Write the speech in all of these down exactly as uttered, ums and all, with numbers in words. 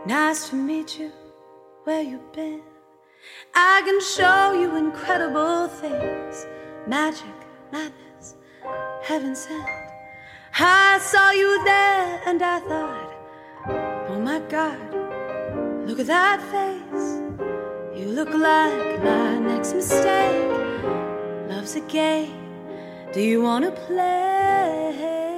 Nice to meet you, where you been? I can show you incredible things. Magic, madness, heaven sent. I saw you there and I thought, oh my God, look at that face. You look like my next mistake. Love's a game, do you wanna play?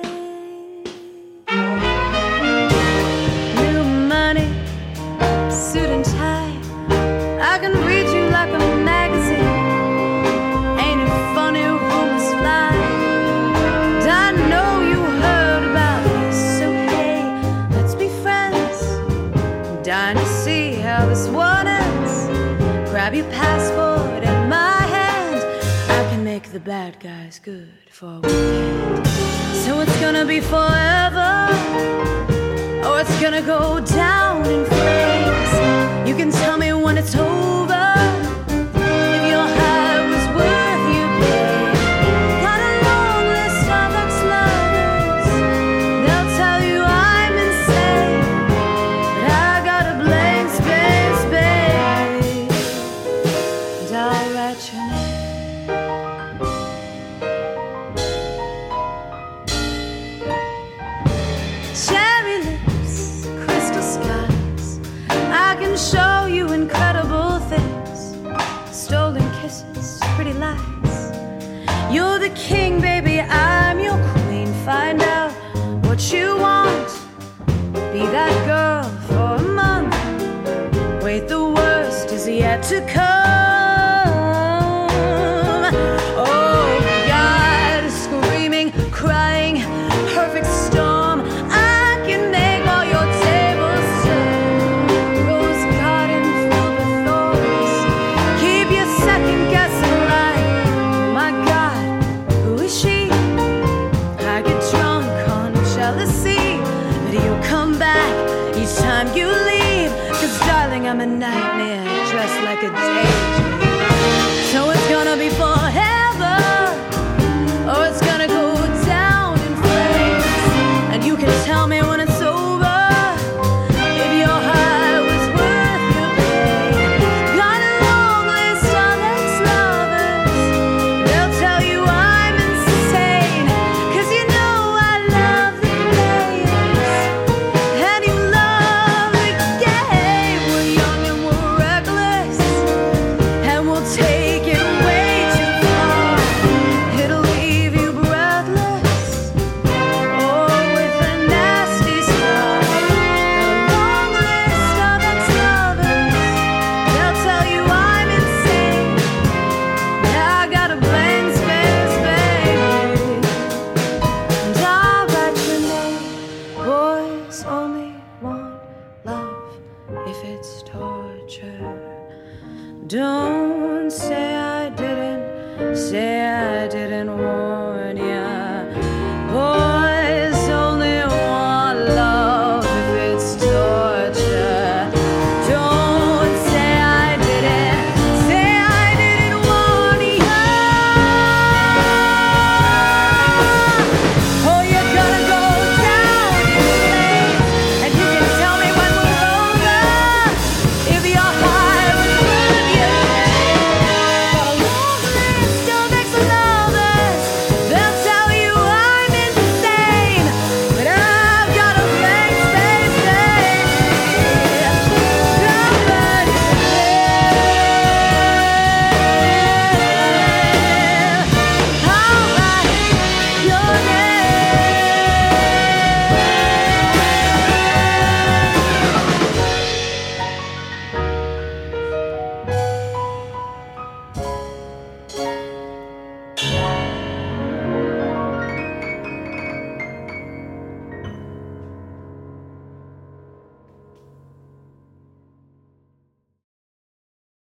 New money, suit and tie, I can read you like a magazine. Ain't it funny, rumors fly, and I know you heard about me. So hey, let's be friends. I'm dying to see how this one ends. Grab your passport and my hand, I can make the bad guys good for a weekend. So it's gonna be forever, or it's gonna go down in flames. You can tell me when it's over, if your high was worth your pain. Got a long list of ex-lovers, they'll tell you I'm insane, but I got a blank space, baby, and I'll write your name. Cherry lips, crystal skies, I can show you incredible things. Stolen kisses, pretty lies. You're the king, baby, I'm your queen. Find out what you want, be that girl for a month. Wait, the worst is yet to come. Oh God, screaming, crying, perfect storm. I can make all your tables turn. Rose garden filled with thorns. Keep you second guessing like, oh my God, who is she? I get drunk on jealousy, but you'll come back each time you leave. Cause darling, I'm a nightmare dressed like a daydream. So it's gonna be forever, or it's gonna go down in flames. And you can tell me when it's over, if your high was worth your pain. Got a long list of ex-lovers, they'll tell you I'm insane. Cause you know I love the players, and you love the game. We're young and we're reckless, and we'll take it way too far. It'll leave you breathless, or with a nasty scar. Got a long list of ex-lovers, they'll tell you I'm insane. Yeah, I got a blank space, baby, and I'll write your name. Boys only want love if it's torture. Don't